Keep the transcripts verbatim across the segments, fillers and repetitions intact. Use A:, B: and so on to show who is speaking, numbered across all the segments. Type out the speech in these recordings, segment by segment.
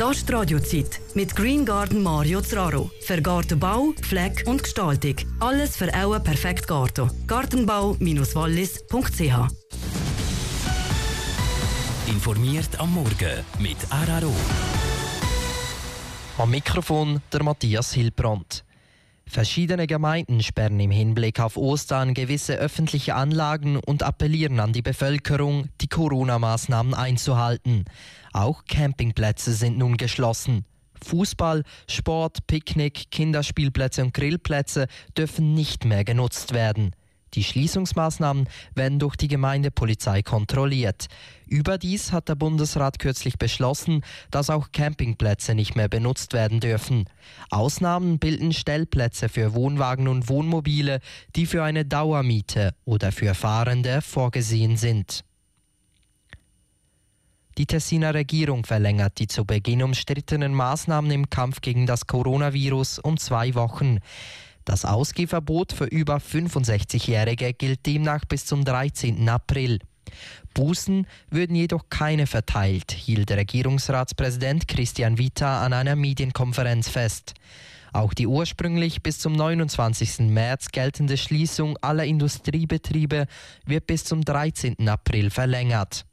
A: Das ist die Radiozeit mit Green Garden Mario Zraro. Für Gartenbau, Pflege und Gestaltung. Alles für euren perfekten Garten. gartenbau Bindestrich wallis Punkt c h.
B: Informiert am Morgen mit R R O.
C: Am Mikrofon der Matthias Hilbrand. Verschiedene Gemeinden sperren im Hinblick auf Ostern gewisse öffentliche Anlagen und appellieren an die Bevölkerung, die Corona-Maßnahmen einzuhalten. Auch Campingplätze sind nun geschlossen. Fußball, Sport, Picknick, Kinderspielplätze und Grillplätze dürfen nicht mehr genutzt werden. Die Schließungsmaßnahmen werden durch die Gemeindepolizei kontrolliert. Überdies hat der Bundesrat kürzlich beschlossen, dass auch Campingplätze nicht mehr benutzt werden dürfen. Ausnahmen bilden Stellplätze für Wohnwagen und Wohnmobile, die für eine Dauermiete oder für Fahrende vorgesehen sind. Die Tessiner Regierung verlängert die zu Beginn umstrittenen Maßnahmen im Kampf gegen das Coronavirus um zwei Wochen. Das Ausgehverbot für über fünfundsechzigjährige gilt demnach bis zum dreizehnten April. Bußen würden jedoch keine verteilt, hielt Regierungsratspräsident Christian Vita an einer Medienkonferenz fest. Auch die ursprünglich bis zum neunundzwanzigsten März geltende Schließung aller Industriebetriebe wird bis zum dreizehnten April verlängert.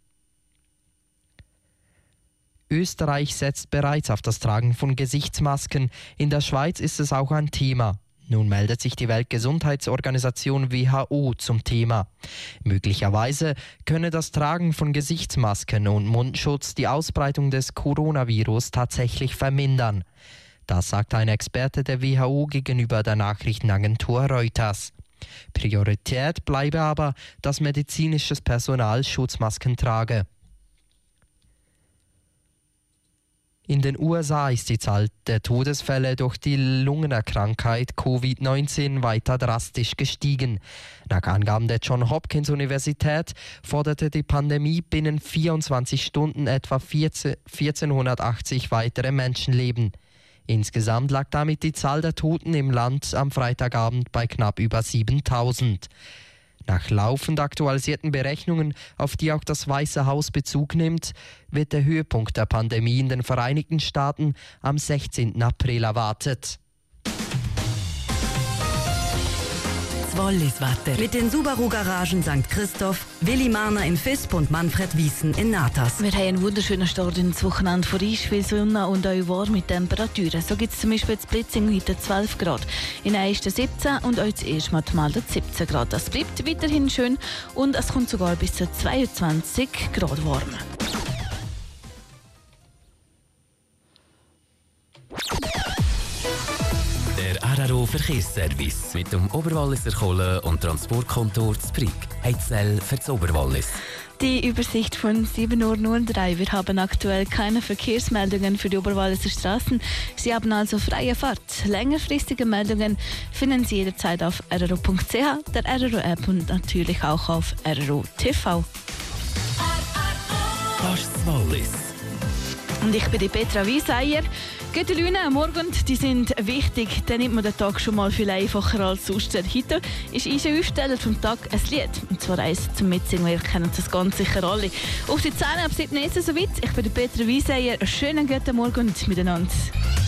C: Österreich setzt bereits auf das Tragen von Gesichtsmasken. In der Schweiz ist es auch ein Thema. Nun meldet sich die Weltgesundheitsorganisation W H O zum Thema. Möglicherweise könne das Tragen von Gesichtsmasken und Mundschutz die Ausbreitung des Coronavirus tatsächlich vermindern. Das sagt ein Experte der W H O gegenüber der Nachrichtenagentur Reuters. Priorität bleibe aber, dass medizinisches Personal Schutzmasken trage. In den U S A ist die Zahl der Todesfälle durch die Lungenkrankheit Covid neunzehn weiter drastisch gestiegen. Nach Angaben der Johns Hopkins Universität forderte die Pandemie binnen vierundzwanzig Stunden etwa vierzehnhundertachtzig weitere Menschenleben. Insgesamt lag damit die Zahl der Toten im Land am Freitagabend bei knapp über siebentausend. Nach laufend aktualisierten Berechnungen, auf die auch das Weiße Haus Bezug nimmt, wird der Höhepunkt der Pandemie in den Vereinigten Staaten am sechzehnten April erwartet.
A: Wallis Wetter. Mit den Subaru-Garagen Sankt Christoph, Willi Marner in Visp und Manfred Wiesen in Natas.
D: Wir haben einen wunderschönen Start ins Wochenende vor uns, viel Sonne und auch warm mit Temperaturen. So gibt es zum Beispiel in Blitzing heute zwölf Grad, in Eisten siebzehn und auch das erste Mal siebzehn Grad. Das bleibt weiterhin schön und es kommt sogar bis zu zweiundzwanzig Grad warm.
B: R R O Verkehrsservice mit dem Oberwalliser Kohlen- und Transportkontor Zbrig. Heizell für das Oberwallis.
D: Die Übersicht von sieben Uhr null drei. Wir haben aktuell keine Verkehrsmeldungen für die Oberwalliser Straßen. Sie haben also freie Fahrt. Längerfristige Meldungen finden Sie jederzeit auf r r o punkt c h, der R R O-App und natürlich auch auf R R O T V.
B: Das ist das Wallis.
D: Und ich bin die Petra Wieseier. Gute Laune am Morgen, die sind wichtig. Dann nimmt man den Tag schon mal viel einfacher als sonst. Heute ist unser Aufsteller vom Tag ein Lied. Und zwar eins zum Mitsingen, ihr kennt das ganz sicher alle. Auf die Zähne ab siebten ist es soweit. Ich bin die Petra Wieseier. Einen schönen guten Morgen miteinander.